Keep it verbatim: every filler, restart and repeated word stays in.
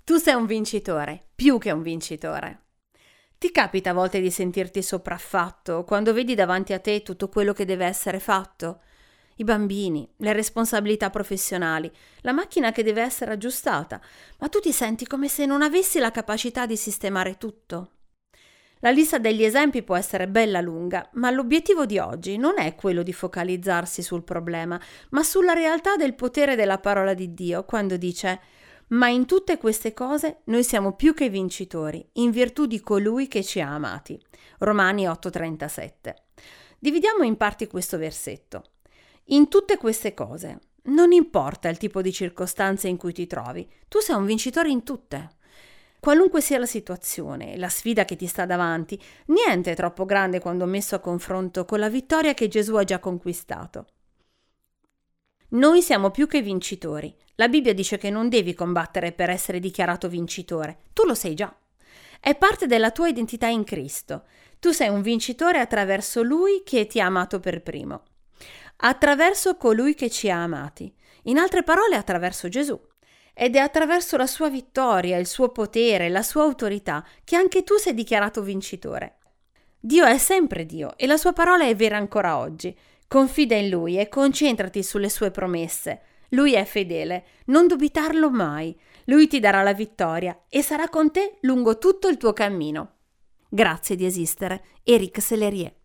Tu sei un vincitore, più che un vincitore. Ti capita a volte di sentirti sopraffatto quando vedi davanti a te tutto quello che deve essere fatto? I bambini, le responsabilità professionali, la macchina che deve essere aggiustata, ma tu ti senti come se non avessi la capacità di sistemare tutto. La lista degli esempi può essere bella lunga, ma l'obiettivo di oggi non è quello di focalizzarsi sul problema, ma sulla realtà del potere della parola di Dio, quando dice: ma in tutte queste cose noi siamo più che vincitori, in virtù di colui che ci ha amati. Romani otto trentasette. Dividiamo in parti questo versetto. In tutte queste cose, non importa il tipo di circostanze in cui ti trovi, tu sei un vincitore in tutte. Qualunque sia la situazione, la sfida che ti sta davanti, niente è troppo grande quando messo a confronto con la vittoria che Gesù ha già conquistato. Noi siamo più che vincitori. La Bibbia dice che non devi combattere per essere dichiarato vincitore. Tu lo sei già. È parte della tua identità in Cristo. Tu sei un vincitore attraverso Lui che ti ha amato per primo. Attraverso colui che ci ha amati. In altre parole, attraverso Gesù. Ed è attraverso la sua vittoria, il suo potere, la sua autorità che anche tu sei dichiarato vincitore. Dio è sempre Dio e la sua parola è vera ancora oggi. Confida in Lui e concentrati sulle sue promesse. Lui è fedele, non dubitarlo mai. Lui ti darà la vittoria e sarà con te lungo tutto il tuo cammino. Grazie di esistere. Eric Sellerier.